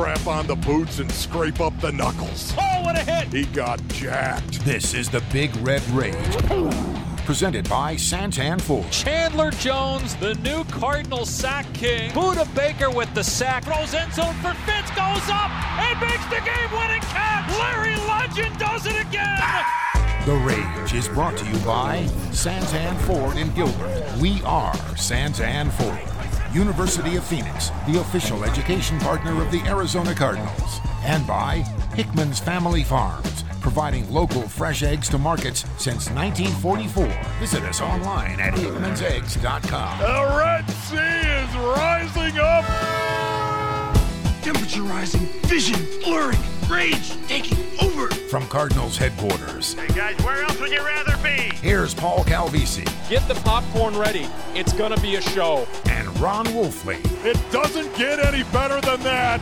strap on the boots and scrape up the knuckles. Oh, what a hit! He got jacked. This is the Big Red Rage, presented by Santan Ford. Chandler Jones, the new Cardinal sack king. Buda Baker with the sack. Throws end zone for Fitz. Goes up and makes the game-winning catch. Larry Legend does it again. The Rage is brought to you by Santan Ford in Gilbert. We are Santan Ford. University of Phoenix, the official education partner of the Arizona Cardinals. And by Hickman's Family Farms, providing local fresh eggs to markets since 1944. Visit us online at hickmanseggs.com. The Red Sea is rising up. Temperature rising, vision blurring, rage taking over. From Cardinals headquarters, Hey guys, where else would you rather be? here's Paul Calvisi Get the popcorn ready. It's gonna be a show. and Ron Wolfley. It doesn't get any better than that.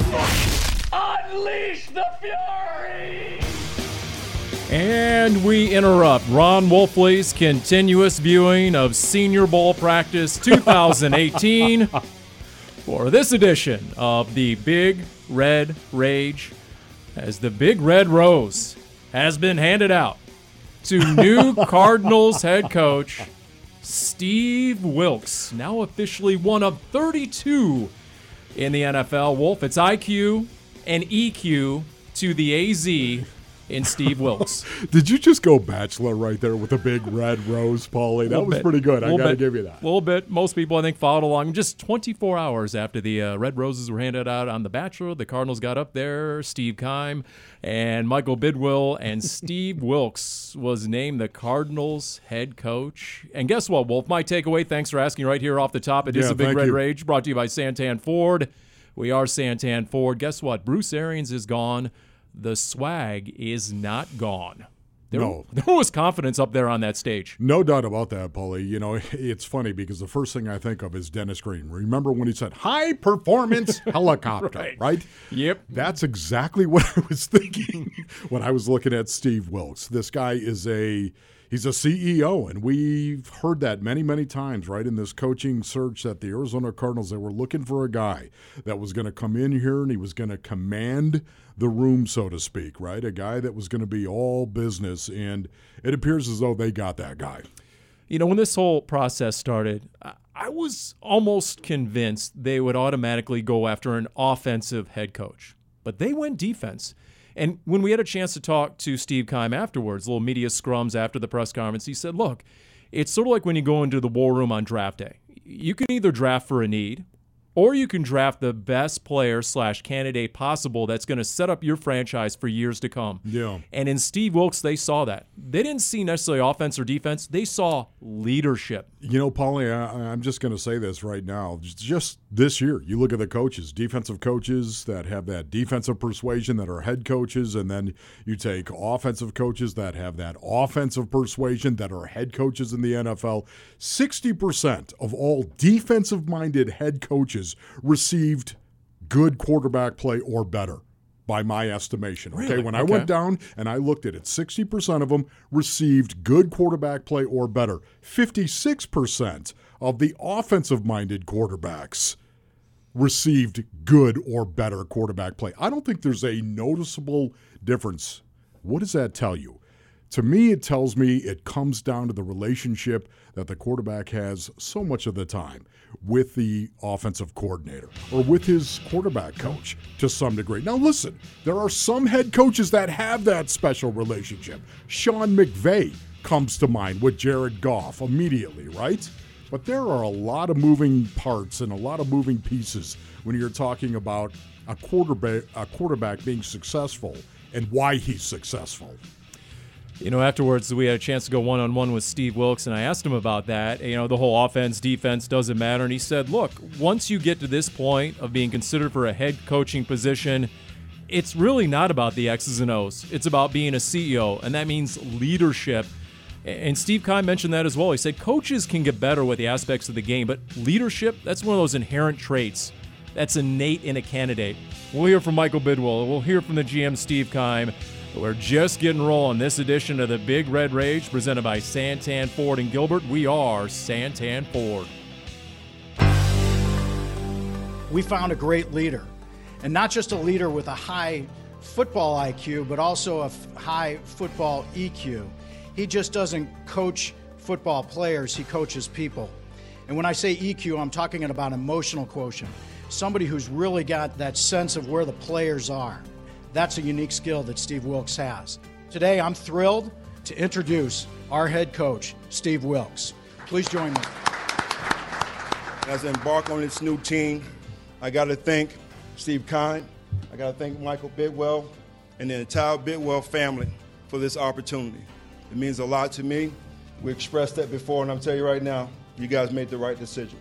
Unleash the fury! And we interrupt Ron Wolfley's continuous viewing of Senior Bowl Practice 2018 for this edition of the Big Red Rage, as the Big Red Rose has been handed out to new Cardinals head coach Steve Wilks, now officially one of 32 in the NFL. Wolf, it's IQ and EQ to the AZ in Steve Wilks. Did you just go Bachelor right there with a big red rose, Paulie? That was pretty good. I got to give you that. A little bit. Most people, I think, followed along. Just 24 hours after the red roses were handed out on The Bachelor, the Cardinals got up there. Steve Keim and Michael Bidwill, and Steve Wilks was named the Cardinals head coach. And guess what, Wolf? My takeaway, thanks for asking right here off the top. It is a Big Red Rage, brought to you by Santan Ford. We are Santan Ford. Guess what? Bruce Arians is gone. The swag is not gone. There was confidence up there on that stage. No doubt about that, Paulie. You know, it's funny because the first thing I think of is Dennis Green. Remember when he said, high-performance helicopter, right? Yep. That's exactly what I was thinking when I was looking at Steve Wilks. This guy is he's a CEO, and we've heard that many, many times, right, in this coaching search that the Arizona Cardinals, they were looking for a guy that was going to come in here and he was going to command the room, so to speak, right? A guy that was going to be all business, and it appears as though they got that guy. You know, when this whole process started, I was almost convinced they would automatically go after an offensive head coach, but they went defense. And when we had a chance to talk to Steve Keim afterwards, little media scrums after the press conference, he said, look, it's sort of like when you go into the war room on draft day. You can either draft for a need, or you can draft the best player / candidate possible that's going to set up your franchise for years to come. Yeah. And in Steve Wilks, they saw that. They didn't see necessarily offense or defense. They saw leadership. You know, Paulie, I'm just going to say this right now. Just this year, you look at the coaches, defensive coaches that have that defensive persuasion that are head coaches, and then you take offensive coaches that have that offensive persuasion that are head coaches in the NFL. 60% of all defensive-minded head coaches received good quarterback play or better, by my estimation. Okay, Really? when I went down and I looked at it, 60% of them received good quarterback play or better. 56% of the offensive-minded quarterbacks received good or better quarterback play. I don't think there's a noticeable difference. What does that tell you? To me, it tells me it comes down to the relationship that the quarterback has so much of the time with the offensive coordinator or with his quarterback coach to some degree. Now, listen, there are some head coaches that have that special relationship. Sean McVay comes to mind with Jared Goff immediately, right? But there are a lot of moving parts and a lot of moving pieces when you're talking about a quarterback being successful and why he's successful. You know, afterwards, we had a chance to go one-on-one with Steve Wilks, and I asked him about that. You know, the whole offense, defense doesn't matter. And he said, look, once you get to this point of being considered for a head coaching position, it's really not about the X's and O's. It's about being a CEO, and that means leadership. And Steve Keim mentioned that as well. He said coaches can get better with the aspects of the game, but leadership, that's one of those inherent traits that's innate in a candidate. We'll hear from Michael Bidwill. We'll hear from the GM, Steve Keim. We're just getting rolling this edition of the Big Red Rage, presented by Santan Ford in Gilbert. We are Santan Ford. We found a great leader. And not just a leader with a high football IQ, but also a high football EQ. He just doesn't coach football players, he coaches people. And when I say EQ, I'm talking about emotional quotient. Somebody who's really got that sense of where the players are. That's a unique skill that Steve Wilks has. Today, I'm thrilled to introduce our head coach, Steve Wilks. Please join me. As I embark on this new team, I got to thank Steve Keim, I got to thank Michael Bidwell and the entire Bidwell family for this opportunity. It means a lot to me. We expressed that before, and I'm telling you right now, you guys made the right decision.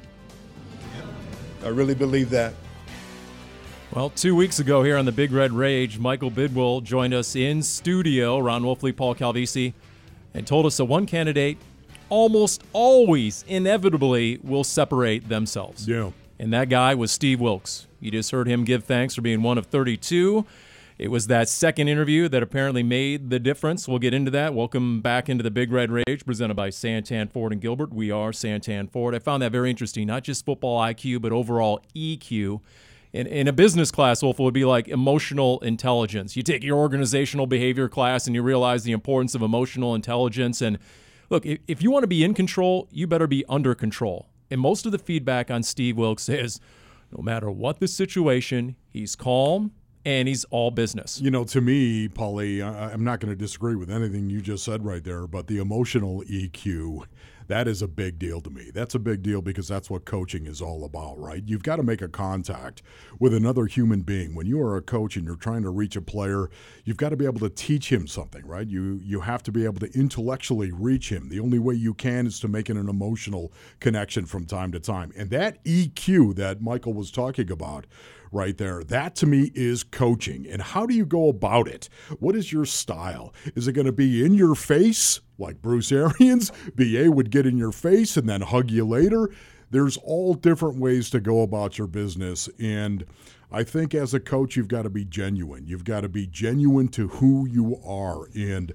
I really believe that. Well, 2 weeks ago here on the Big Red Rage, Michael Bidwell joined us in studio, Ron Wolfley, Paul Calvisi, and told us that one candidate almost always, inevitably, will separate themselves. Yeah. And that guy was Steve Wilks. You just heard him give thanks for being one of 32. It was that second interview that apparently made the difference. We'll get into that. Welcome back into the Big Red Rage, presented by Santan Ford and Gilbert. We are Santan Ford. I found that very interesting. Not just football IQ, but overall EQ. In a business class, Wolf, it would be like emotional intelligence. You take your organizational behavior class and you realize the importance of emotional intelligence. And look, if you want to be in control, you better be under control. And most of the feedback on Steve Wilks is, no matter what the situation, he's calm and he's all business. You know, to me, Paulie, I'm not going to disagree with anything you just said right there, but the emotional EQ, that is a big deal to me. That's a big deal because that's what coaching is all about, right? You've got to make a contact with another human being. When you are a coach and you're trying to reach a player, you've got to be able to teach him something, right? You have to be able to intellectually reach him. The only way you can is to make an emotional connection from time to time. And that EQ that Michael was talking about right there, that to me is coaching. And how do you go about it? What is your style? Is it going to be in your face like Bruce Arians? BA would get in your face and then hug you later. There's all different ways to go about your business. And I think as a coach, you've got to be genuine. You've got to be genuine to who you are. And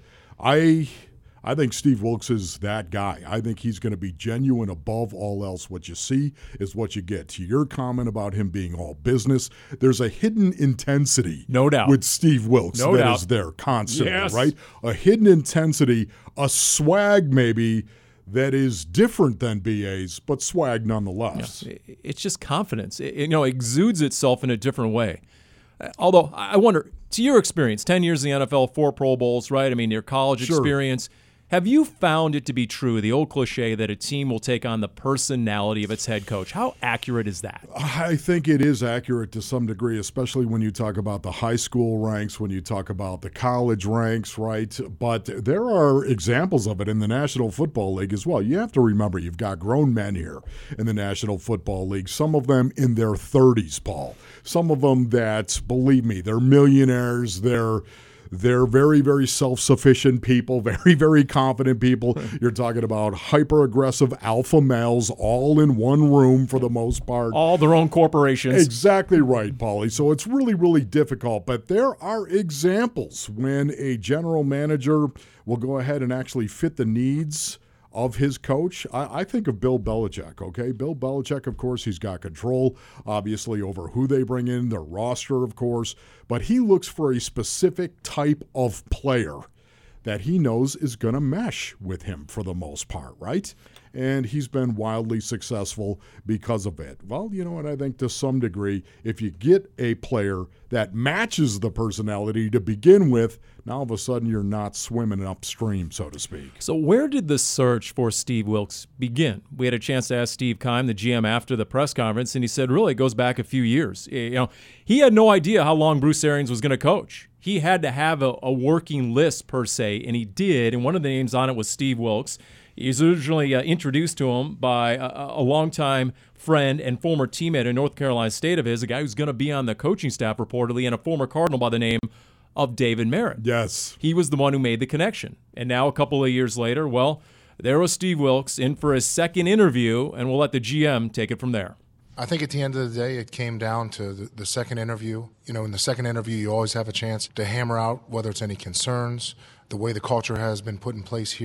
I think Steve Wilks is that guy. I think he's going to be genuine above all else. What you see is what you get. To your comment about him being all business, there's a hidden intensity, no doubt, with Steve Wilks no that doubt. is there constantly, yes. right? A hidden intensity, a swag maybe that is different than BA's, but swag nonetheless. Yeah. It's just confidence. It exudes itself in a different way. Although, I wonder, to your experience, 10 years in the NFL, 4 Pro Bowls, right? I mean, your college experience, have you found it to be true, the old cliche that a team will take on the personality of its head coach? How accurate is that? I think it is accurate to some degree, especially when you talk about the high school ranks, when you talk about the college ranks, right? But there are examples of it in the National Football League as well. You have to remember, you've got grown men here in the National Football League, some of them in their 30s, Paul. Some of them that, believe me, they're millionaires, they're very, very self-sufficient people, very, very confident people. You're talking about hyper-aggressive alpha males all in one room for the most part. All their own corporations. Exactly right, Paulie. So it's really, really difficult. But there are examples when a general manager will go ahead and actually fit the needs of his coach. I think of Bill Belichick, okay? Bill Belichick, of course, he's got control, obviously, over who they bring in, their roster, of course, but he looks for a specific type of player that he knows is going to mesh with him for the most part, right? And he's been wildly successful because of it. Well, you know what? I think to some degree, if you get a player that matches the personality to begin with, now all of a sudden you're not swimming upstream, so to speak. So where did the search for Steve Wilks begin? We had a chance to ask Steve Keim, the GM, after the press conference, and he said really it goes back a few years. He had no idea how long Bruce Arians was going to coach. He had to have a working list, per se, and he did, and one of the names on it was Steve Wilks. He was originally introduced to him by a longtime friend and former teammate in North Carolina State of his, a guy who's going to be on the coaching staff reportedly, and a former Cardinal by the name of David Merritt. Yes. He was the one who made the connection. And now a couple of years later, well, there was Steve Wilks in for his second interview, and we'll let the GM take it from there. I think at the end of the day, it came down to the second interview. In the second interview, you always have a chance to hammer out whether it's any concerns, the way the culture has been put in place here.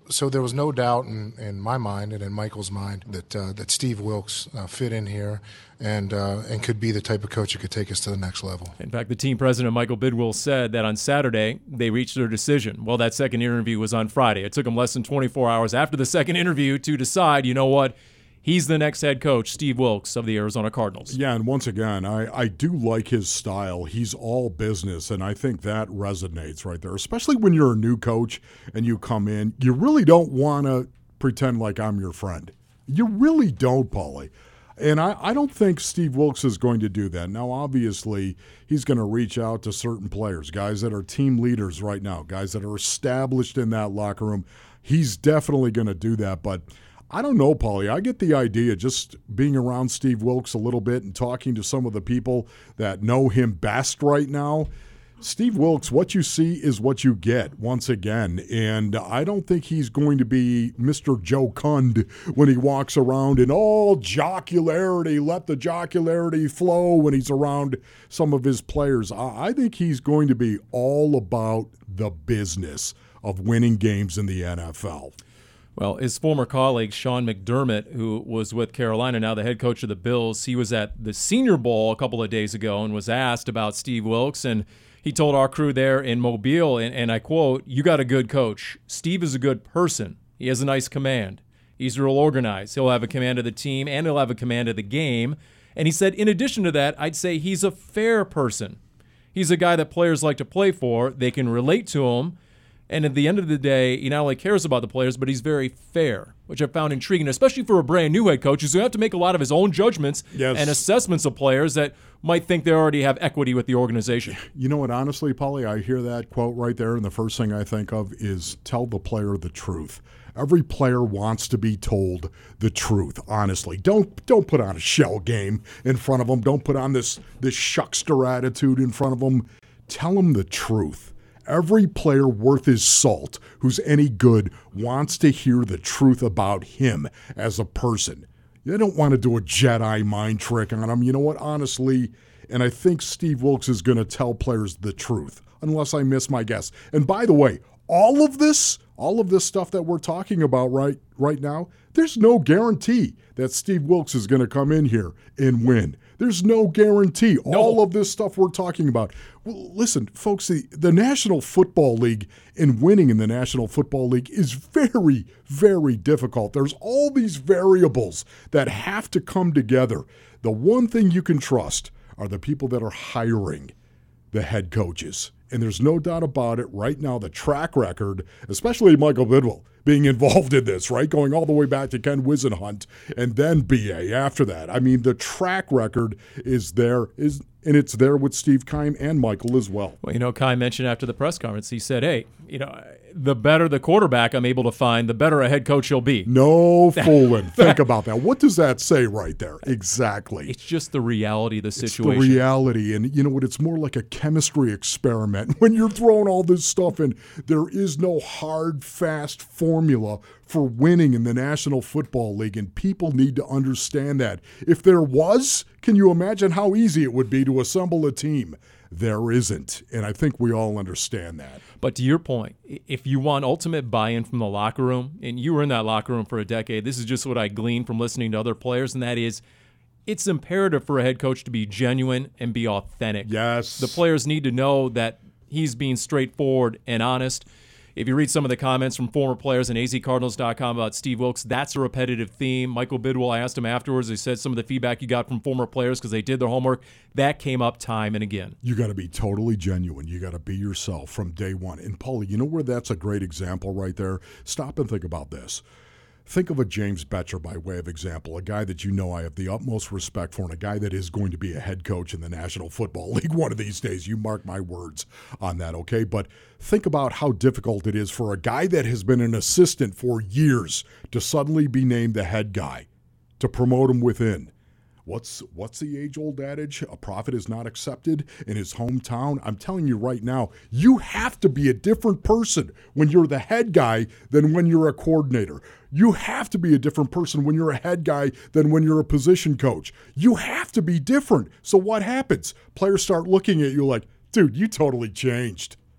So there was no doubt in my mind and in Michael's mind that Steve Wilks fit in here and could be the type of coach who could take us to the next level. In fact, the team president, Michael Bidwill, said that on Saturday they reached their decision. Well, that second interview was on Friday. It took them less than 24 hours after the second interview to decide, you know what, he's the next head coach, Steve Wilks of the Arizona Cardinals. Yeah, and once again, I do like his style. He's all business, and I think that resonates right there, especially when you're a new coach and you come in. You really don't want to pretend like I'm your friend. You really don't, Paulie. And I don't think Steve Wilks is going to do that. Now, obviously, he's going to reach out to certain players, guys that are team leaders right now, guys that are established in that locker room. He's definitely going to do that, but I don't know, Paulie. I get the idea just being around Steve Wilks a little bit and talking to some of the people that know him best right now. Steve Wilks, what you see is what you get once again, and I don't think he's going to be Mr. Joe Kund when he walks around in all jocularity, let the jocularity flow when he's around some of his players. I think he's going to be all about the business of winning games in the NFL. Well, his former colleague, Sean McDermott, who was with Carolina, now the head coach of the Bills, he was at the Senior Bowl a couple of days ago and was asked about Steve Wilks, and he told our crew there in Mobile, and I quote, "You got a good coach. Steve is a good person. He has a nice command. He's real organized. He'll have a command of the team, and he'll have a command of the game." And he said, in addition to that, I'd say he's a fair person. He's a guy that players like to play for. They can relate to him. And at the end of the day, he not only cares about the players, but he's very fair, which I found intriguing, especially for a brand new head coach who's going to have to make a lot of his own judgments and assessments of players that might think they already have equity with the organization. You know what, honestly, Paulie, I hear that quote right there, and the first thing I think of is tell the player the truth. Every player wants to be told the truth, honestly. Don't put on a shell game in front of them. Don't put on this shuckster attitude in front of them. Tell them the truth. Every player worth his salt who's any good wants to hear the truth about him as a person. They don't want to do a Jedi mind trick on him. You know what, honestly, and I think Steve Wilks is going to tell players the truth, unless I miss my guess. And by the way, all of this stuff that we're talking about right now, there's no guarantee that Steve Wilks is going to come in here and win. There's no guarantee. No. All of this stuff we're talking about. Well, listen, folks, the National Football League and winning in the National Football League is very, very difficult. There's all these variables that have to come together. The one thing you can trust are the people that are hiring the head coaches. And there's no doubt about it right now, the track record, especially Michael Bidwill being involved in this, right? Going all the way back to Ken Wisenhunt and then BA after that. I mean, the track record is there, and it's there with Steve Keim and Michael as well. Well, you know, Keim mentioned after the press conference, he said, hey, you know, the better the quarterback I'm able to find, the better a head coach he'll be. No fooling. Think about that. What does that say right there? Exactly. It's just the reality of the situation. It's the reality. And you know what? It's more like a chemistry experiment when you're throwing all this stuff in. There is no hard, fast formula for winning in the National Football League, and people need to understand that. If there was, can you imagine how easy it would be to assemble a team? There isn't, and I think we all understand that. But to your point, if you want ultimate buy-in from the locker room, and you were in that locker room for a decade, this is just what I gleaned from listening to other players, and that is it's imperative for a head coach to be genuine and be authentic. Yes. The players need to know that he's being straightforward and honest. If you read some of the comments from former players on azcardinals.com about Steve Wilks, that's a repetitive theme. Michael Bidwill, I asked him afterwards, he said some of the feedback you got from former players because they did their homework, that came up time and again. You got to be totally genuine. You got to be yourself from day one. And, Paulie, you know where that's a great example right there? Stop and think about this. Think of a James Bettcher by way of example, a guy that you know I have the utmost respect for and a guy that is going to be a head coach in the National Football League one of these days. You mark my words on that, okay? But think about how difficult it is for a guy that has been an assistant for years to suddenly be named the head guy, to promote him within. What's the age-old adage? A prophet is not accepted in his hometown. I'm telling you right now, you have to be a different person when you're the head guy than when you're a coordinator. You have to be a different person when you're a head guy than when you're a position coach. You have to be different. So what happens? Players start looking at you like, dude, you totally changed.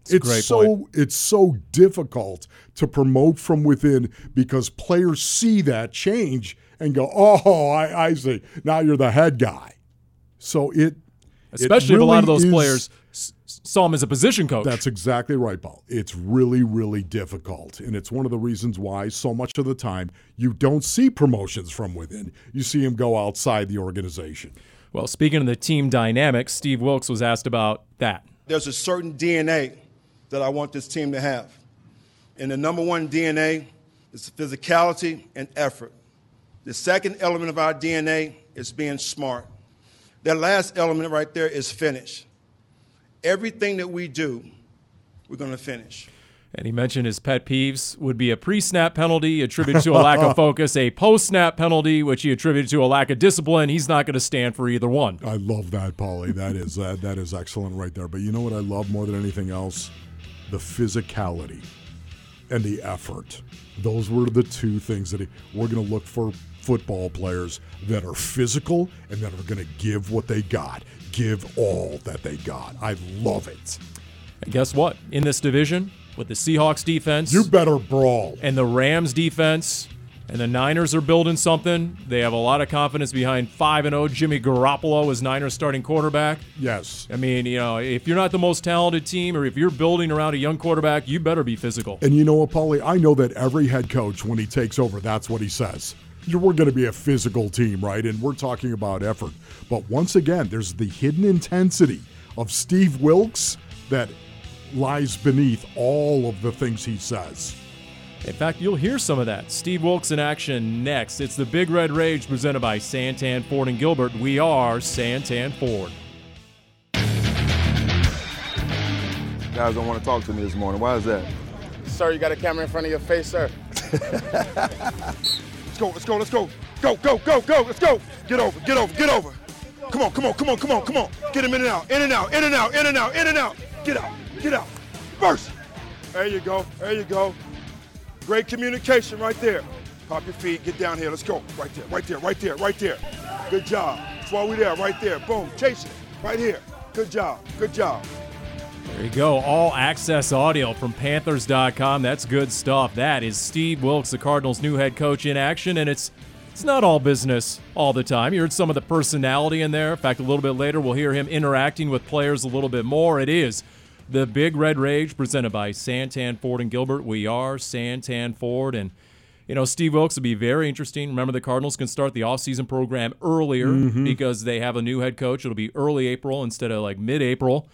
It's so difficult to promote from within because players see that change and go, oh, I see. Now you're the head guy. So especially if a lot of those players saw him as a position coach. That's exactly right, Paul. It's really, really difficult. And it's one of the reasons why so much of the time you don't see promotions from within. You see him go outside the organization. Well, speaking of the team dynamics, Steve Wilks was asked about that. There's a certain DNA that I want this team to have. And the number one DNA is physicality and effort. The second element of our DNA is being smart. That last element right there is finish. Everything that we do, we're going to finish. And he mentioned his pet peeves would be a pre-snap penalty attributed to a lack of focus, a post-snap penalty, which he attributed to a lack of discipline. He's not going to stand for either one. I love that, Paulie. That is excellent right there. But you know what I love more than anything else? The physicality and the effort. Those were the two things that we're going to look for football players that are physical and that are going to give what they got, give all that they got. I love it. And guess what? In this division, with the Seahawks defense, you better brawl, and the Rams defense, and the Niners are building something. They have a lot of confidence behind 5-0 Jimmy Garoppolo as Niners starting quarterback. Yes. I mean, if you're not the most talented team or if you're building around a young quarterback, you better be physical. And you know what, Paulie? I know that every head coach, when he takes over, that's what he says. We're going to be a physical team, right? And we're talking about effort. But once again, there's the hidden intensity of Steve Wilks that lies beneath all of the things he says. In fact, you'll hear some of that. Steve Wilks in action next. It's the Big Red Rage presented by Santan Ford and Gilbert. We are Santan Ford. Guys don't want to talk to me this morning. Why is that? Sir, you got a camera in front of your face, sir. Let's go. Go. Let's go. Get over. Come on. Get him in and out. Get out. First. There you go. Great communication right there. Pop your feet, get down here. Let's go. Right there. Good job. That's why we're there, right there. Boom. Chase it. Right here. Good job. There you go. All access audio from Panthers.com. That's good stuff. That is Steve Wilks, the Cardinals' new head coach, in action, and it's not all business all the time. You heard some of the personality in there. In fact, a little bit later, we'll hear him interacting with players a little bit more. It is the Big Red Rage presented by Santan Ford and Gilbert. We are Santan Ford, and Steve Wilks will be very interesting. Remember, the Cardinals can start the offseason program earlier because they have a new head coach. It'll be early April instead of like mid-April.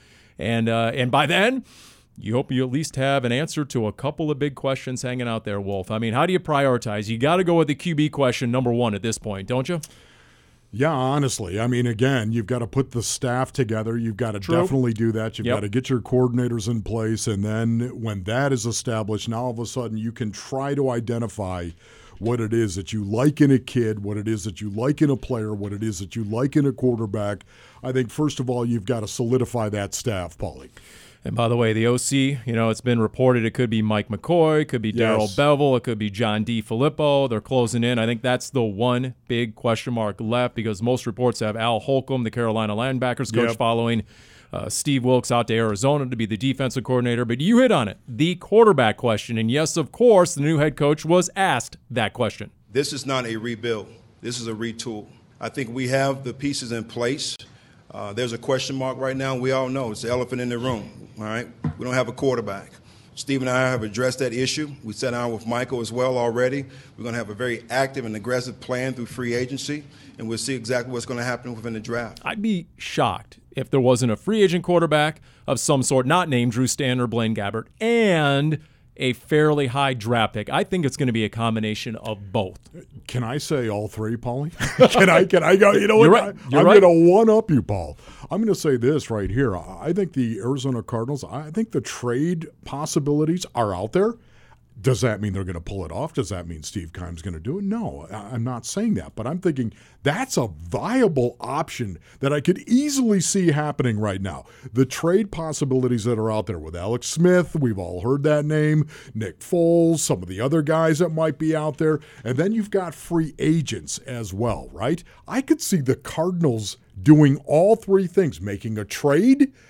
And by then, you hope you at least have an answer to a couple of big questions hanging out there, Wolf. I mean, how do you prioritize? You got to go with the QB question number one at this point, don't you? Yeah, honestly. I mean, again, you've got to put the staff together. You've got to definitely do that. You've got to get your coordinators in place. And then when that is established, now all of a sudden you can try to identify what it is that you like in a kid, what it is that you like in a player, what it is that you like in a quarterback. I think, first of all, you've got to solidify that staff, Paulie. And by the way, the OC, it's been reported it could be Mike McCoy, it could be Darrell Bevell, it could be John DeFilippo. They're closing in. I think that's the one big question mark left because most reports have Al Holcomb, the Carolina linebackers coach, following Steve Wilks out to Arizona to be the defensive coordinator. But you hit on it, the quarterback question. And yes, of course, the new head coach was asked that question. This is not a rebuild. This is a retool. I think we have the pieces in place. There's a question mark right now. We all know it's the elephant in the room, all right? We don't have a quarterback. Steve and I have addressed that issue. We sat down with Michael as well already. We're going to have a very active and aggressive plan through free agency, and we'll see exactly what's going to happen within the draft. I'd be shocked if there wasn't a free agent quarterback of some sort, not named Drew Stanton or Blaine Gabbert, and a fairly high draft pick. I think it's going to be a combination of both. Can I say all three, Paulie? Can I go? You know what? Right. I'm going to one-up you, Paul. I'm going to say this right here. I think the Arizona Cardinals, I think the trade possibilities are out there. Does that mean they're going to pull it off? Does that mean Steve Keim's going to do it? No, I'm not saying that. But I'm thinking that's a viable option that I could easily see happening right now. The trade possibilities that are out there with Alex Smith, we've all heard that name, Nick Foles, some of the other guys that might be out there. And then you've got free agents as well, right? I could see the Cardinals doing all three things, making a trade,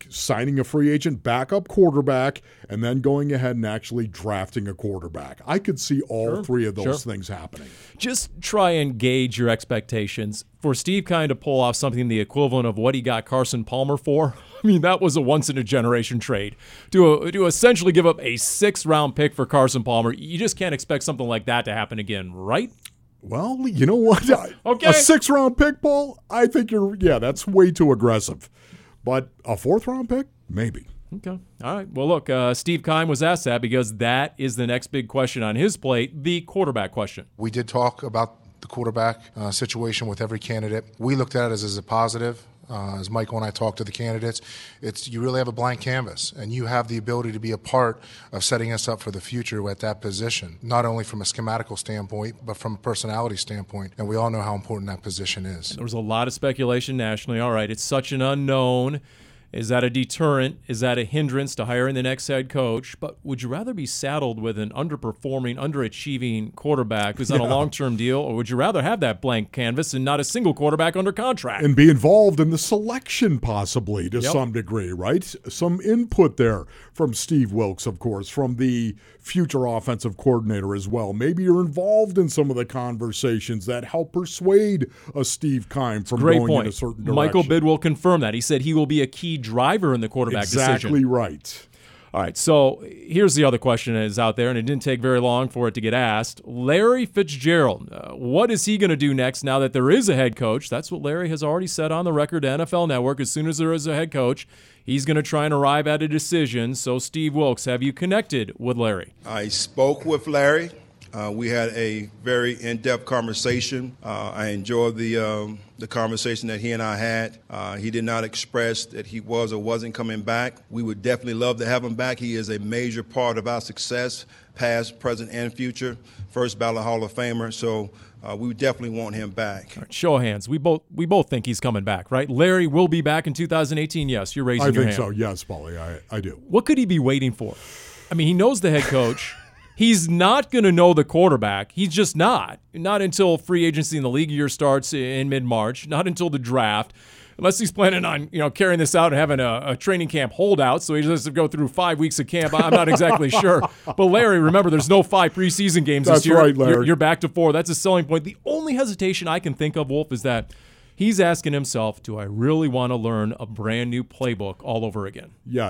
signing a free agent backup quarterback and then going ahead and actually drafting a quarterback. I could see all three of those things happening. Just try and gauge your expectations. For Steve Keim to pull off something the equivalent of what he got Carson Palmer for, I mean, that was a once-in-a-generation trade. To essentially give up a 6th-round pick for Carson Palmer, you just can't expect something like that to happen again, right? Well, you know what? Okay. A 6th-round pick, Paul, I think that's way too aggressive. But a 4th-round pick? Maybe. Okay. All right. Well, look, Steve Keim was asked that because that is the next big question on his plate, the quarterback question. We did talk about the quarterback situation with every candidate. We looked at it as a positive. As Michael and I talked to the candidates, you really have a blank canvas, and you have the ability to be a part of setting us up for the future at that position, not only from a schematical standpoint, but from a personality standpoint, and we all know how important that position is. There was a lot of speculation nationally. All right, it's such an unknown. Is that a deterrent? Is that a hindrance to hiring the next head coach? But would you rather be saddled with an underperforming, underachieving quarterback who's on a long-term deal, or would you rather have that blank canvas and not a single quarterback under contract? And be involved in the selection possibly to some degree, right? Some input there from Steve Wilks, of course, from the future offensive coordinator as well. Maybe you're involved in some of the conversations that help persuade a Steve Keim from going in a certain direction. Michael Bidwell confirmed that. He said he will be a key driver in the quarterback decision. Exactly right. All right, so here's the other question that is out there, and it didn't take very long for it to get asked. Larry Fitzgerald, what is he going to do next now that there is a head coach? That's what Larry has already said on the record to NFL Network. As soon as there is a head coach, he's going to try and arrive at a decision. So, Steve Wilks, have you connected with Larry? I spoke with Larry. We had a very in-depth conversation. I enjoyed the conversation that he and I had. He did not express that he was or wasn't coming back. We would definitely love to have him back. He is a major part of our success, past, present, and future. First ballot Hall of Famer. So we would definitely want him back. All right, show of hands. We both think he's coming back, right? Larry will be back in 2018. Yes, you're raising your hand. I think so. Yes, Paulie, I do. What could he be waiting for? I mean, he knows the head coach. He's not going to know the quarterback. He's just not. Not until free agency in the league year starts in mid-March. Not until the draft. Unless he's planning on, carrying this out and having a training camp holdout, so he just has to go through 5 weeks of camp. I'm not exactly sure. But Larry, remember, there's no 5 preseason games this year. That's right, Larry. You're back to 4. That's a selling point. The only hesitation I can think of, Wolf, is that he's asking himself, do I really want to learn a brand new playbook all over again? Yeah,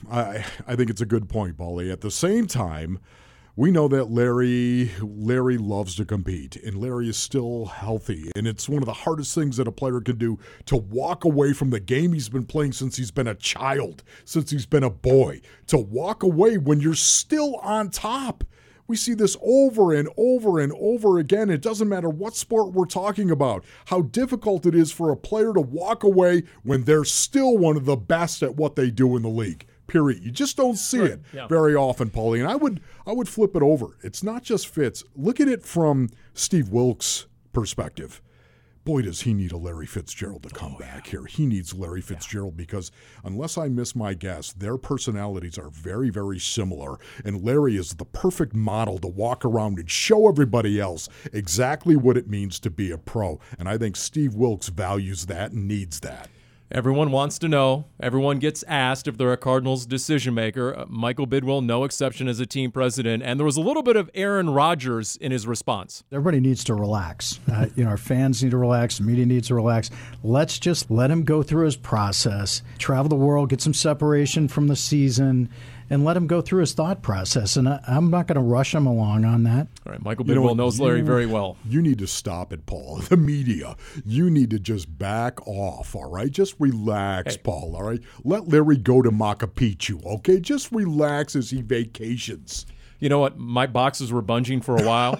I think it's a good point, Paulie. At the same time, we know that Larry loves to compete, and Larry is still healthy. And it's one of the hardest things that a player can do, to walk away from the game he's been playing since he's been a child, since he's been a boy, to walk away when you're still on top. We see this over and over and over again. It doesn't matter what sport we're talking about, how difficult it is for a player to walk away when they're still one of the best at what they do in the league. Period. You just don't see it very often, Paulie. And I would flip it over. It's not just Fitz. Look at it from Steve Wilks' perspective. Boy, does he need a Larry Fitzgerald to come back here. He needs Larry Fitzgerald because, unless I miss my guess, their personalities are very, very similar. And Larry is the perfect model to walk around and show everybody else exactly what it means to be a pro. And I think Steve Wilks values that and needs that. Everyone wants to know. Everyone gets asked if they're a Cardinals decision maker. Michael Bidwell, no exception as a team president. And there was a little bit of Aaron Rodgers in his response. Everybody needs to relax. Our fans need to relax. The media needs to relax. Let's just let him go through his process, travel the world, get some separation from the season, and let him go through his thought process. And I'm not going to rush him along on that. All right, Michael Bidwell knows Larry very well. You need to stop it, Paul. The media, you need to just back off, all right? Just relax, Paul, all right? Let Larry go to Machu Picchu, okay? Just relax as he vacations. You know what? My boxes were bunging for a while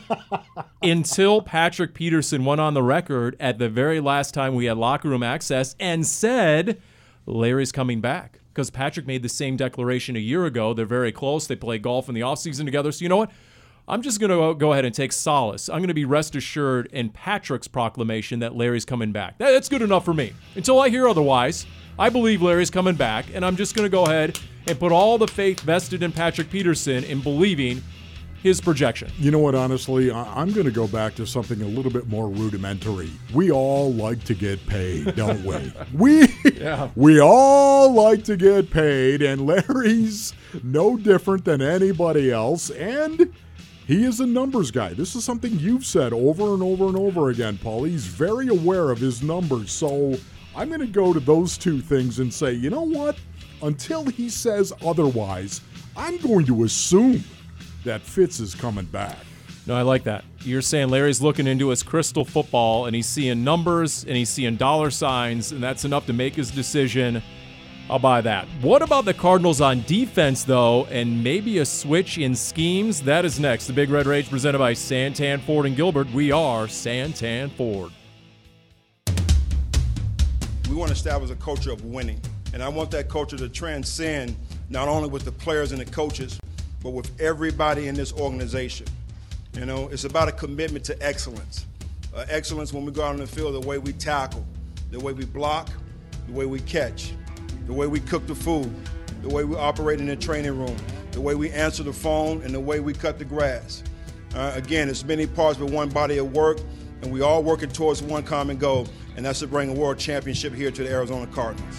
until Patrick Peterson went on the record at the very last time we had locker room access and said Larry's coming back. Because Patrick made the same declaration a year ago. They're very close. They play golf in the offseason together. So you know what? I'm just going to go ahead and take solace. I'm going to be rest assured in Patrick's proclamation that Larry's coming back. That's good enough for me. Until I hear otherwise, I believe Larry's coming back, and I'm just going to go ahead and put all the faith vested in Patrick Peterson in believing his projection. You know what, honestly, I'm going to go back to something a little bit more rudimentary. We all like to get paid, don't we? We all like to get paid, and Larry's no different than anybody else, and he is a numbers guy. This is something you've said over and over and over again, Paul. He's very aware of his numbers, so I'm going to go to those two things and say, you know what? Until he says otherwise, I'm going to assume that Fitz is coming back. No, I like that. You're saying Larry's looking into his crystal football, and he's seeing numbers, and he's seeing dollar signs, and that's enough to make his decision. I'll buy that. What about the Cardinals on defense, though, and maybe a switch in schemes? That is next. The Big Red Rage presented by Santan Ford and Gilbert. We are Santan Ford. We want to establish a culture of winning, and I want that culture to transcend not only with the players and the coaches, but with everybody in this organization. You know, it's about a commitment to excellence. Excellence when we go out on the field, the way we tackle, the way we block, the way we catch, the way we cook the food, the way we operate in the training room, the way we answer the phone, and the way we cut the grass. Again, it's many parts but one body of work, and we all working towards one common goal, and that's to bring a world championship here to the Arizona Cardinals.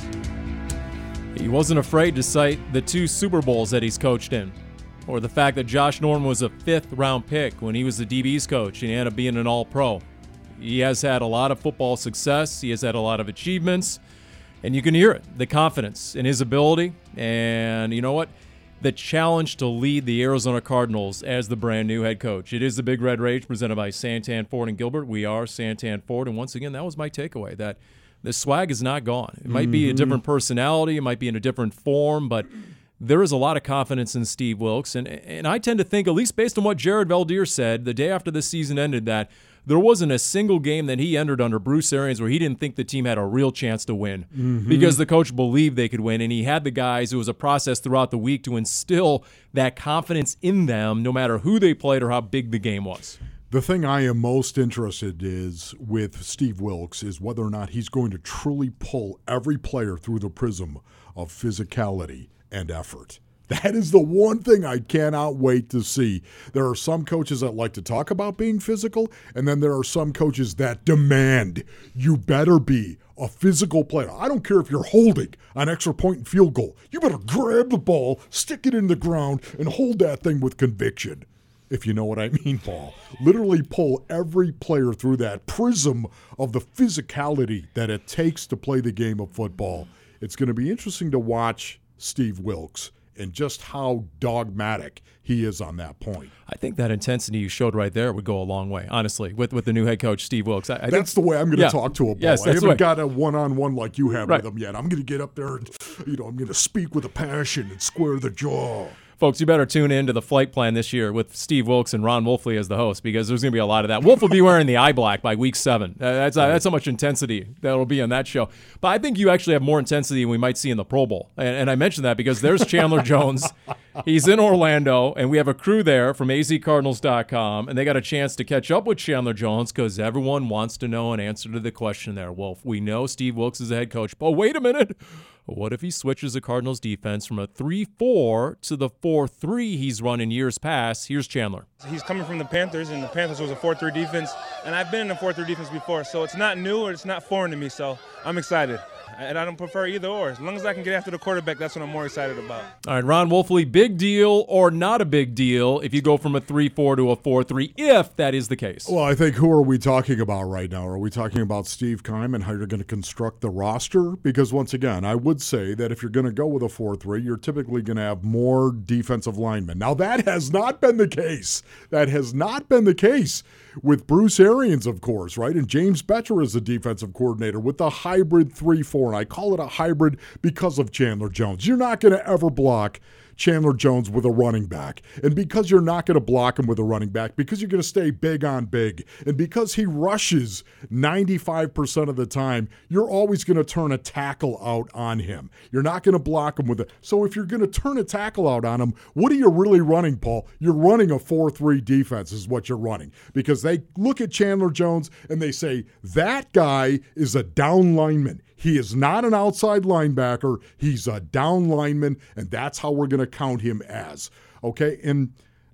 He wasn't afraid to cite the 2 Super Bowls that he's coached in, or the fact that Josh Norman was a 5th-round pick when he was the DB's coach and he ended up being an All-Pro. He has had a lot of football success. He has had a lot of achievements, and you can hear it, the confidence in his ability, and you know what? The challenge to lead the Arizona Cardinals as the brand new head coach. It is the Big Red Rage presented by Santan Ford and Gilbert. We are Santan Ford, and once again, that was my takeaway, that the swag is not gone. It might be a different personality, it might be in a different form, but there is a lot of confidence in Steve Wilks, and I tend to think, at least based on what Jared Valdir said the day after the season ended, that there wasn't a single game that he entered under Bruce Arians where he didn't think the team had a real chance to win because the coach believed they could win, and he had the guys. It was a process throughout the week to instill that confidence in them no matter who they played or how big the game was. The thing I am most interested is with Steve Wilks is whether or not he's going to truly pull every player through the prism of physicality and effort. That is the one thing I cannot wait to see. There are some coaches that like to talk about being physical, and then there are some coaches that demand you better be a physical player. I don't care if you're holding an extra point and field goal. You better grab the ball, stick it in the ground, and hold that thing with conviction. If you know what I mean, Paul. Literally pull every player through that prism of the physicality that it takes to play the game of football. It's going to be interesting to watch Steve Wilks and just how dogmatic he is on that point. I think that intensity you showed right there would go a long way, honestly, with the new head coach, Steve Wilks. I that's the way I'm going to talk to him, Paul. Yes, I haven't got a one-on-one like you have with him yet. I'm going to get up there and, I'm going to speak with a passion and square the jaw. Folks, you better tune in to the flight plan this year with Steve Wilks and Ron Wolfley as the host, because there's going to be a lot of that. Wolf will be wearing the eye black by week 7. That's how much intensity that will be on that show. But I think you actually have more intensity than we might see in the Pro Bowl. And I mentioned that because there's Chandler Jones. He's in Orlando, and we have a crew there from azcardinals.com, and they got a chance to catch up with Chandler Jones because everyone wants to know an answer to the question there, Wolf. We know Steve Wilks is the head coach, but wait a minute. What if he switches the Cardinals defense from a 3-4 to the 4-3 he's run in years past? Here's Chandler. He's coming from the Panthers, and the Panthers was a 4-3 defense, and I've been in a 4-3 defense before, so it's not new or it's not foreign to me, so I'm excited. And I don't prefer either or. As long as I can get after the quarterback, that's what I'm more excited about. All right, Ron Wolfley, big deal or not a big deal if you go from a 3-4 to a 4-3, if that is the case? Well, I think who are we talking about right now? Are we talking about Steve Keim and how you're going to construct the roster? Because once again, I would say that if you're going to go with a 4-3, you're typically going to have more defensive linemen. Now, that has not been the case. That has not been the case with Bruce Arians, of course, right? And James Bettcher is the defensive coordinator with the hybrid 3-4. And I call it a hybrid because of Chandler Jones. You're not going to ever block Chandler Jones with a running back. And because you're not going to block him with a running back, because you're going to stay big on big, and because he rushes 95% of the time, you're always going to turn a tackle out on him. You're not going to block him with it. So if you're going to turn a tackle out on him, what are you really running, Paul? You're running a 4-3 defense is what you're running. Because they look at Chandler Jones and they say, that guy is a down lineman. He is not an outside linebacker. He's a down lineman, and that's how we're going to count him as. Okay? And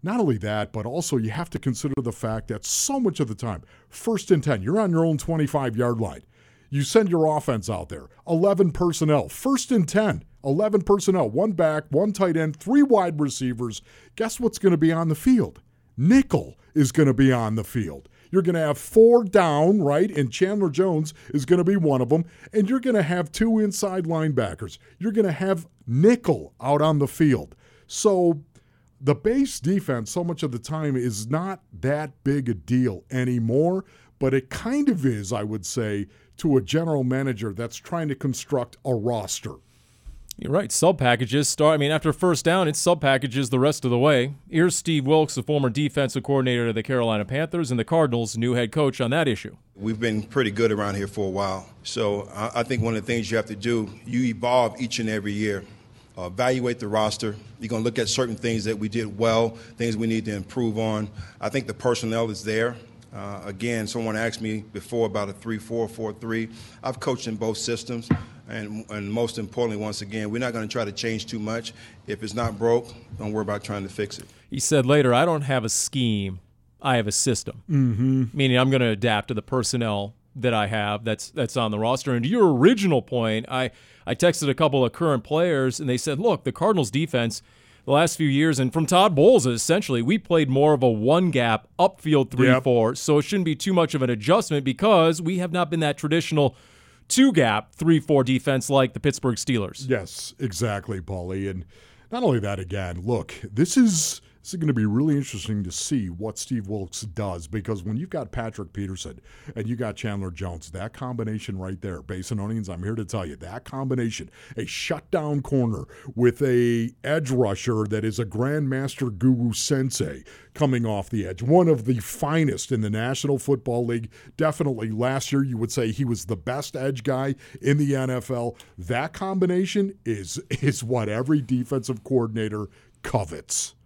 Not only that, but also you have to consider the fact that so much of the time, 1st and 10, you're on your own 25-yard line. You send your offense out there, 11 personnel, 1st and 10, 11 personnel, 1 back, 1 tight end, 3 wide receivers. Guess what's going to be on the field? Nickel is going to be on the field. You're going to have 4 down, right? And Chandler Jones is going to be one of them. And you're going to have 2 inside linebackers. You're going to have nickel out on the field. So the base defense so much of the time is not that big a deal anymore, but it kind of is, I would say, to a general manager that's trying to construct a roster. You're right. Sub packages start. I mean, after 1st down, it's sub packages the rest of the way. Here's Steve Wilks, the former defensive coordinator of the Carolina Panthers and the Cardinals' new head coach on that issue. We've been pretty good around here for a while. So I think one of the things you have to do, you evolve each and every year. Evaluate the roster. You're going to look at certain things that we did well, things we need to improve on. I think the personnel is there. Again, someone asked me before about a 3-4, 4-3. I've coached in both systems. And most importantly, once again, we're not going to try to change too much. If it's not broke, don't worry about trying to fix it. He said later, I don't have a scheme. I have a system. Mm-hmm. Meaning I'm going to adapt to the personnel that I have that's on the roster. And to your original point, I texted a couple of current players, and they said, look, the Cardinals defense the last few years, and from Todd Bowles, essentially, we played more of a one-gap upfield 3-4, so it shouldn't be too much of an adjustment because we have not been that traditional two-gap 3-4 defense like the Pittsburgh Steelers. Yes, exactly, Paulie. And not only that, again, look, this is going to be really interesting to see what Steve Wilks does, because when you've got Patrick Peterson and you got Chandler Jones, that combination right there, Basin Onions, I'm here to tell you, that combination, a shutdown corner with a edge rusher that is a grandmaster guru sensei coming off the edge, one of the finest in the National Football League. Definitely last year you would say he was the best edge guy in the NFL. That combination is what every defensive coordinator covets.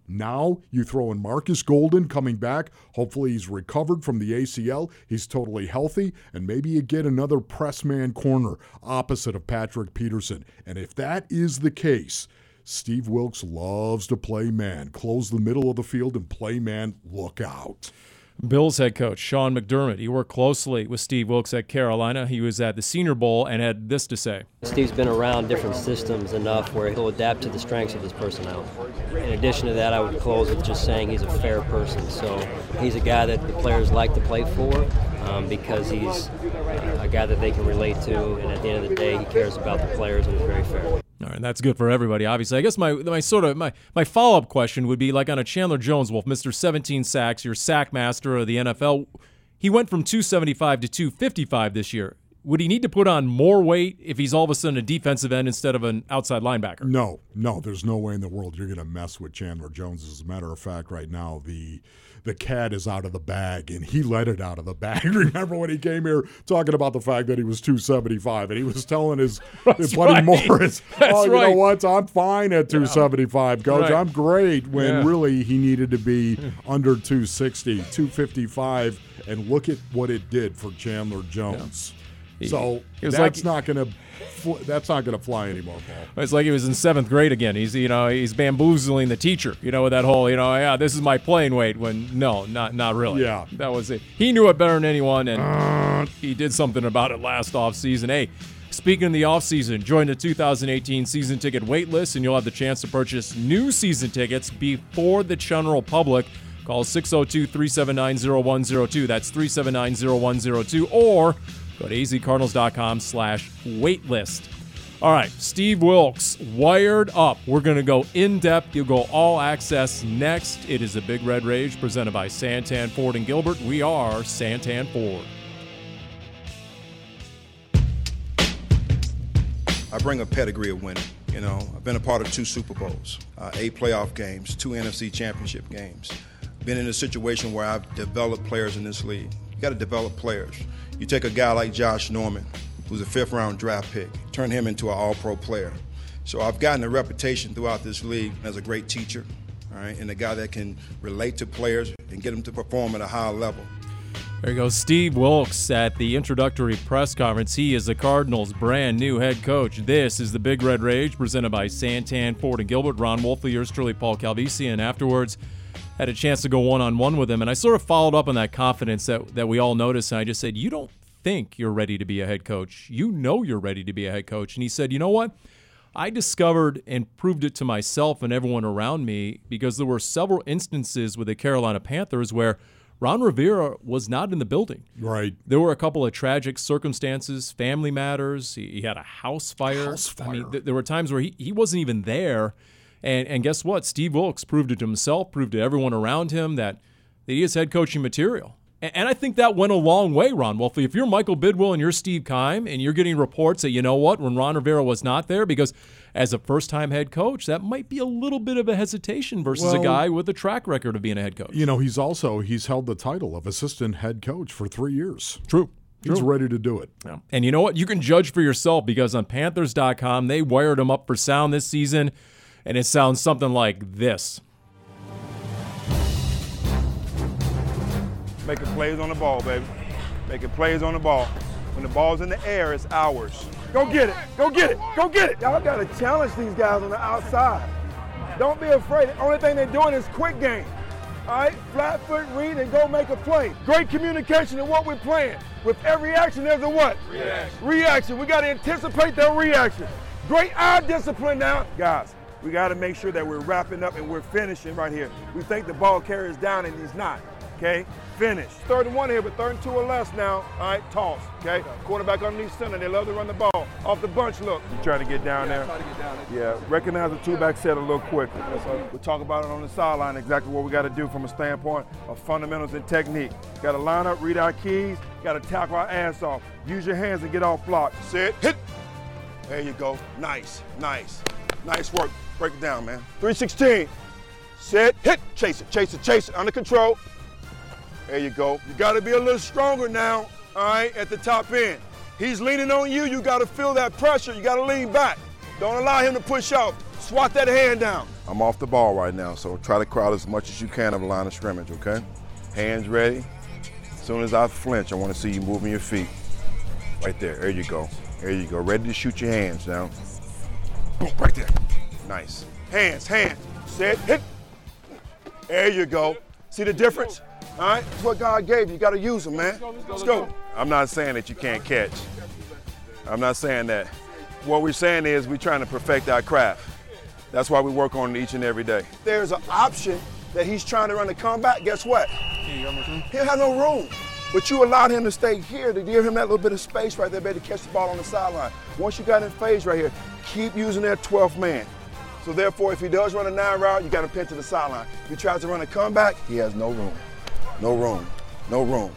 Now you throw in Marcus Golden coming back. Hopefully he's recovered from the ACL. He's totally healthy. And maybe you get another press man corner opposite of Patrick Peterson. And if that is the case, Steve Wilks loves to play man. Close the middle of the field and play man. Look out. Bills head coach Sean McDermott, he worked closely with Steve Wilks at Carolina. He was at the Senior Bowl and had this to say. Steve's been around different systems enough where he'll adapt to the strengths of his personnel. In addition to that, I would close with just saying he's a fair person. So he's a guy that the players like to play for because he's a guy that they can relate to, and at the end of the day, he cares about the players and is very fair. All right, that's good for everybody, obviously. I guess my follow-up question would be like on a Chandler Jones, Wolf, Mr. 17 sacks, your sack master of the NFL. He went from 275 to 255 this year. Would he need to put on more weight if he's all of a sudden a defensive end instead of an outside linebacker? No, there's no way in the world you're going to mess with Chandler Jones. As a matter of fact, right now, the cat is out of the bag, and he let it out of the bag. Remember when he came here talking about the fact that he was 275, and he was telling his buddy Morris, you know what, I'm fine at 275, Coach. Right. I'm great, when really he needed to be under 260, 255, and look at what it did for Chandler Jones. Yeah. So that's not going to fly anymore, Paul. It's like he was in 7th grade again. He's bamboozling the teacher, with that whole, this is my playing weight, when no, not really. Yeah. That was it. He knew it better than anyone, and he did something about it last offseason. Hey, speaking of the offseason, join the 2018 season ticket wait list, and you'll have the chance to purchase new season tickets before the general public. Call 602-379-0102. That's 379-0102, or go to azcardinals.com/waitlist. All right, Steve Wilks, wired up. We're going to go in-depth. You'll go all access next. It is a Big Red Rage presented by Santan Ford and Gilbert. We are Santan Ford. I bring a pedigree of winning. I've been a part of 2 Super Bowls, 8 playoff games, 2 NFC championship games. Been in a situation where I've developed players in this league. You got to develop players. You take a guy like Josh Norman, who's a 5th-round draft pick, turn him into an all-pro player. So I've gotten a reputation throughout this league as a great teacher, all right, and a guy that can relate to players and get them to perform at a high level. There you go, Steve Wilks at the introductory press conference. He is the Cardinals' brand new head coach. This is the Big Red Rage presented by Santan Ford and Gilbert. Ron Wolfley, yours truly, Paul Calvisi, and afterwards, had a chance to go one-on-one with him, and I sort of followed up on that confidence that we all noticed, and I just said, you don't think you're ready to be a head coach. You know you're ready to be a head coach. And he said, you know what? I discovered and proved it to myself and everyone around me because there were several instances with the Carolina Panthers where Ron Rivera was not in the building. Right. There were a couple of tragic circumstances, family matters. He had a house fire. I mean, there were times where he wasn't even there. And guess what? Steve Wilks proved it to himself, proved to everyone around him that he is head coaching material. And I think that went a long way, Ron Wolfley. If you're Michael Bidwill and you're Steve Keim and you're getting reports that, you know what, when Ron Rivera was not there, because as a first-time head coach, that might be a little bit of a hesitation versus a guy with a track record of being a head coach. You know, he's held the title of assistant head coach for 3 years. True. He's ready to do it. Yeah. And you know what? You can judge for yourself because on Panthers.com, they wired him up for sound this season, and it sounds something like this. Making plays on the ball, baby. Making plays on the ball. When the ball's in the air, it's ours. Go get it. Go get it. Go get it. Y'all got to challenge these guys on the outside. Don't be afraid. The only thing they're doing is quick game. All right? Flat foot read and go make a play. Great communication in what we're playing. With every action, there's a what? Reaction. We got to anticipate their reaction. Great eye discipline now. Guys, we got to make sure that we're wrapping up and we're finishing right here. We think the ball carries down and he's not. Okay, finish. 3rd and 1 here, but 3rd and 2 or less now. All right, toss, okay? Quarterback underneath center, they love to run the ball. Off the bunch, look. You trying to get down there? Try to get down there. Yeah, recognize the two-back set a little quicker. We'll talk about it on the sideline, exactly what we got to do from a standpoint of fundamentals and technique. Got to line up, read our keys, got to tackle our ass off. Use your hands and get off block. Sit, hit. There you go. Nice, nice. Nice work. Break it down, man. 316. Sit, hit. Chase it, chase it, chase it. Under control. There you go. You got to be a little stronger now, all right, at the top end. He's leaning on you. You got to feel that pressure. You got to lean back. Don't allow him to push out. Swat that hand down. I'm off the ball right now, so try to crowd as much as you can of the line of scrimmage, okay? Hands ready. As soon as I flinch, I want to see you moving your feet. Right there. There you go. There you go. Ready to shoot your hands down. Boom, right there. Nice. Hands, hands. Set, hit. There you go. See the difference? All right, that's what God gave you. You got to use them, man. Let's go. I'm not saying that you can't catch. I'm not saying that. What we're saying is we're trying to perfect our craft. That's why we work on it each and every day. There's an option that he's trying to run the comeback. Guess what? He'll have no room. But you allowed him to stay here to give him that little bit of space right there, baby, to catch the ball on the sideline. Once you got in phase right here, keep using that 12th man. So therefore, if he does run a 9 route, you got to pin to the sideline. If he tries to run a comeback, he has no room. No room. No room.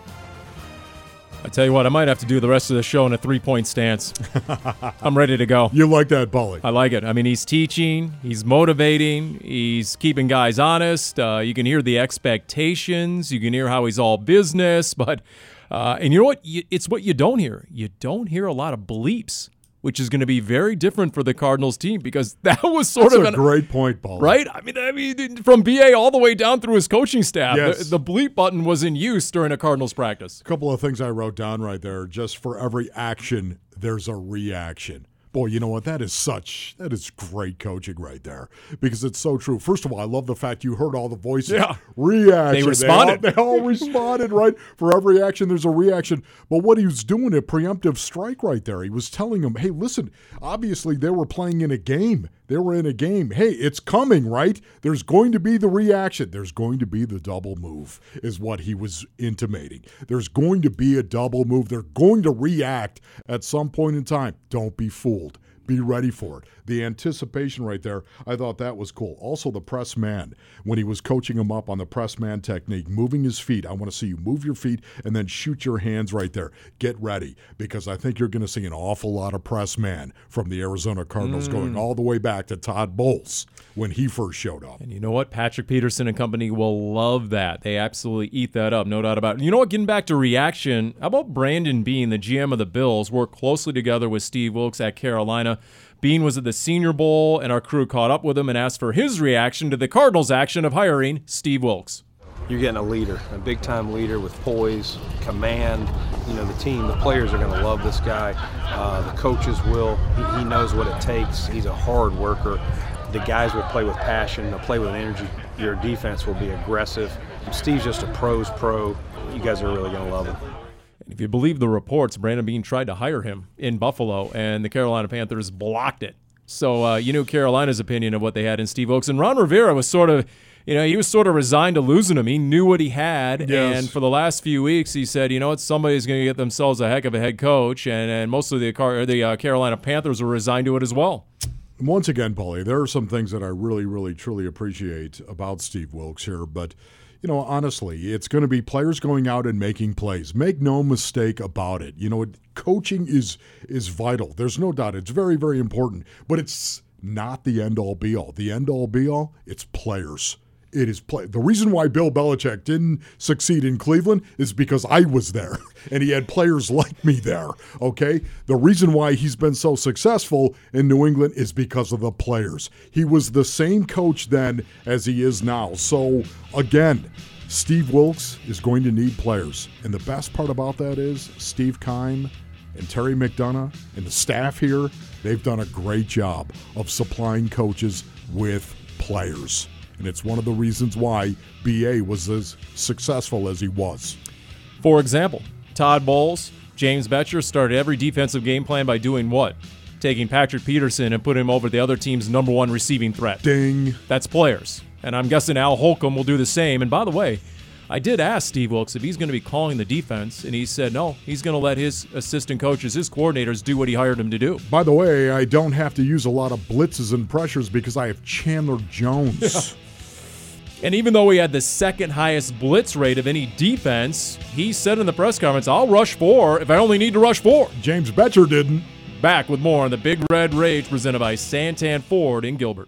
I tell you what, I might have to do the rest of the show in a 3-point stance. I'm ready to go. You like that, Bully? I like it. I mean, he's teaching, he's motivating, he's keeping guys honest. You can hear the expectations. You can hear how he's all business. But, and you know what? It's what you don't hear. You don't hear a lot of bleeps, which is going to be very different for the Cardinals team because that was That's a great point, Paul. Right? I mean, from BA all the way down through his coaching staff, yes. the bleep button was in use during a Cardinals practice. A couple of things I wrote down right there. Just for every action, there's a reaction. Boy, you know what? That is great coaching right there because it's so true. First of all, I love the fact you heard all the voices. Yeah. Reaction. They responded. They all responded, right? For every action, there's a reaction. But what he was doing, a preemptive strike right there. He was telling them, hey, listen, obviously they were playing in a game. They were in a game. Hey, it's coming, right? There's going to be the reaction. There's going to be the double move is what he was intimating. There's going to be a double move. They're going to react at some point in time. Don't be fooled. Be ready for it. The anticipation right there, I thought that was cool. Also, the press man, when he was coaching him up on the press man technique, moving his feet. I want to see you move your feet and then shoot your hands right there. Get ready because I think you're going to see an awful lot of press man from the Arizona Cardinals going all the way back to Todd Bowles when he first showed up. And you know what? Patrick Peterson and company will love that. They absolutely eat that up, no doubt about it. You know what? Getting back to reaction, how about Brandon Beane, the GM of the Bills, worked closely together with Steve Wilks at Carolina. Beane was at the Senior Bowl, and our crew caught up with him and asked for his reaction to the Cardinals' action of hiring Steve Wilks. You're getting a leader, a big-time leader with poise, command. You know, the team, the players are going to love this guy. The coaches will. He knows what it takes. He's a hard worker. The guys will play with passion. They'll play with energy. Your defense will be aggressive. Steve's just a pro's pro. You guys are really going to love him. If you believe the reports, Brandon Beane tried to hire him in Buffalo, and the Carolina Panthers blocked it. So you knew Carolina's opinion of what they had in Steve Wilks. And Ron Rivera was sort of, he was sort of resigned to losing him. He knew what he had, yes. And for the last few weeks, he said, somebody's going to get themselves a heck of a head coach, and most of the Carolina Panthers were resigned to it as well. Once again, Paulie, there are some things that I really, really, truly appreciate about Steve Wilks here, but honestly, it's going to be players going out and making plays. Make no mistake about it. Coaching is vital. There's no doubt. It's very, very important. But it's not the end-all, be-all. The end-all, be-all, it's players. It is play. The reason why Bill Belichick didn't succeed in Cleveland is because I was there, and he had players like me there, okay? The reason why he's been so successful in New England is because of the players. He was the same coach then as he is now. So, again, Steve Wilks is going to need players. And the best part about that is Steve Keim and Terry McDonough and the staff here, they've done a great job of supplying coaches with players. And it's one of the reasons why BA was as successful as he was. For example, Todd Bowles, James Bettcher started every defensive game plan by doing what? Taking Patrick Peterson and putting him over the other team's number one receiving threat. Ding. That's players. And I'm guessing Al Holcomb will do the same. And by the way, I did ask Steve Wilks if he's going to be calling the defense, and he said no, he's going to let his assistant coaches, his coordinators, do what he hired them to do. By the way, I don't have to use a lot of blitzes and pressures because I have Chandler Jones. And even though he had the second highest blitz rate of any defense, he said in the press conference, I'll rush 4 if I only need to rush 4. James Bettcher didn't. Back with more on the Big Red Rage presented by Santan Ford in Gilbert.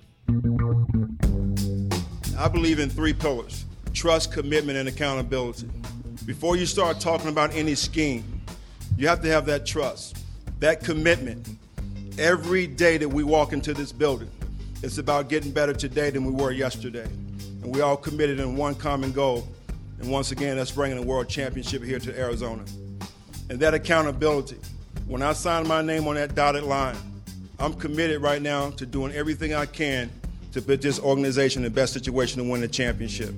I believe in 3 pillars: trust, commitment, and accountability. Before you start talking about any scheme, you have to have that trust, that commitment. Every day that we walk into this building, it's about getting better today than we were yesterday. And we all committed in one common goal. And once again, that's bringing the world championship here to Arizona. And that accountability, when I sign my name on that dotted line, I'm committed right now to doing everything I can to put this organization in the best situation to win the championship.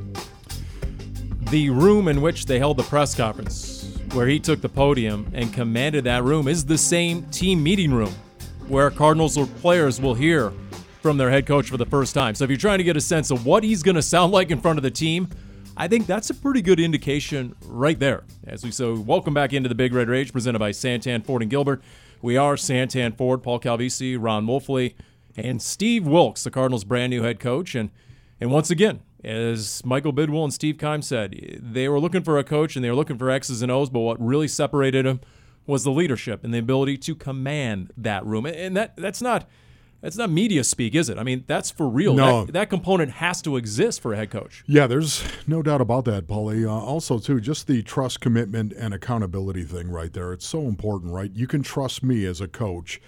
The room in which they held the press conference, where he took the podium and commanded that room, is the same team meeting room where Cardinals players will hear from their head coach for the first time. So if you're trying to get a sense of what he's going to sound like in front of the team, I think that's a pretty good indication right there. Welcome back into the Big Red Rage presented by Santan Ford and Gilbert. We are Santan Ford, Paul Calvisi, Ron Wolfley, and Steve Wilks, the Cardinals' brand new head coach. And once again, as Michael Bidwell and Steve Keim said, they were looking for a coach and they were looking for X's and O's, but what really separated him was the leadership and the ability to command that room. And that's not media speak, is it? I mean, that's for real. No. That component has to exist for a head coach. Yeah, there's no doubt about that, Paulie. Also, too, just the trust, commitment, and accountability thing right there. It's so important, right? You can trust me as a coach.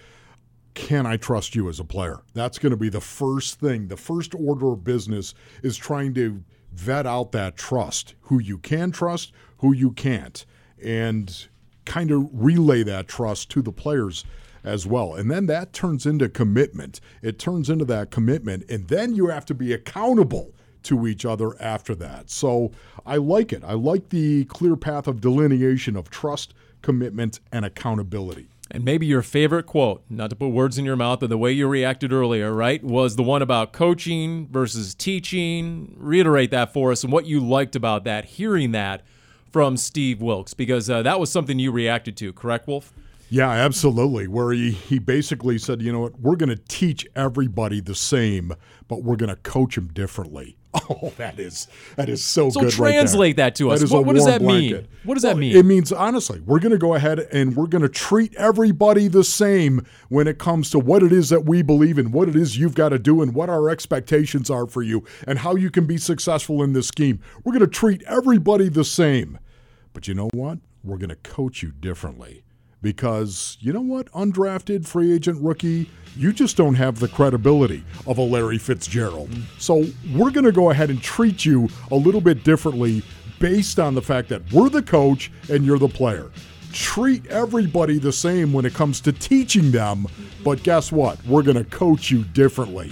Can I trust you as a player? That's going to be the first thing. The first order of business is trying to vet out that trust, who you can trust, who you can't, and kind of relay that trust to the players as well. And then that turns into commitment. It turns into that commitment, and then you have to be accountable to each other after that. So I like it. I like the clear path of delineation of trust, commitment, and accountability. And maybe your favorite quote, not to put words in your mouth, but the way you reacted earlier, right, was the one about coaching versus teaching. Reiterate that for us and what you liked about that, hearing that from Steve Wilks, because that was something you reacted to, correct, Wolf? Yeah, absolutely, where he basically said, you know what, we're going to teach everybody the same, but we're going to coach them differently. Oh, that is so good right there. So translate that to us. What does that mean? What does that mean? It means, honestly, we're going to go ahead and we're going to treat everybody the same when it comes to what it is that we believe in, what it is you've got to do, and what our expectations are for you, and how you can be successful in this scheme. We're going to treat everybody the same. But you know what? We're going to coach you differently. Because, you know what, undrafted free agent rookie, you just don't have the credibility of a Larry Fitzgerald. So we're going to go ahead and treat you a little bit differently based on the fact that we're the coach and you're the player. Treat everybody the same when it comes to teaching them, but guess what? We're going to coach you differently.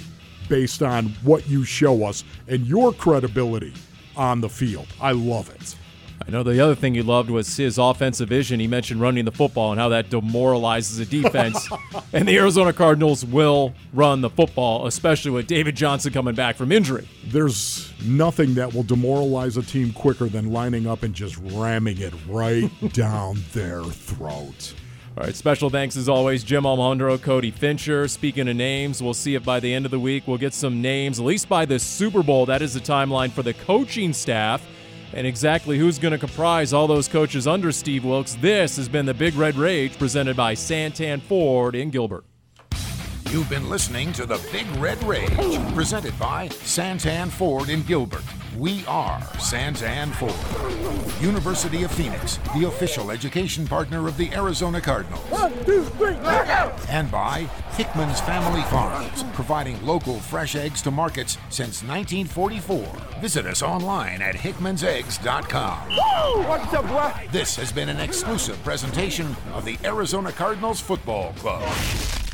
based on what you show us and your credibility on the field. I love it. I know the other thing he loved was his offensive vision. He mentioned running the football and how that demoralizes a defense. And the Arizona Cardinals will run the football, especially with David Johnson coming back from injury. There's nothing that will demoralize a team quicker than lining up and just ramming it right down their throat. All right, special thanks as always, Jim Alejandro, Cody Fincher. Speaking of names, we'll see if by the end of the week we'll get some names, at least by the Super Bowl. That is the timeline for the coaching staff. And exactly who's going to comprise all those coaches under Steve Wilks. This has been the Big Red Rage presented by Santan Ford in Gilbert. You've been listening to the Big Red Rage presented by Santan Ford in Gilbert. We are Santan Ford. University of Phoenix, the official education partner of the Arizona Cardinals. 1, 2, 3, let's go! And by Hickman's Family Farms, providing local fresh eggs to markets since 1944. Visit us online at hickmanseggs.com. Woo! What's up, boy? This has been an exclusive presentation of the Arizona Cardinals Football Club.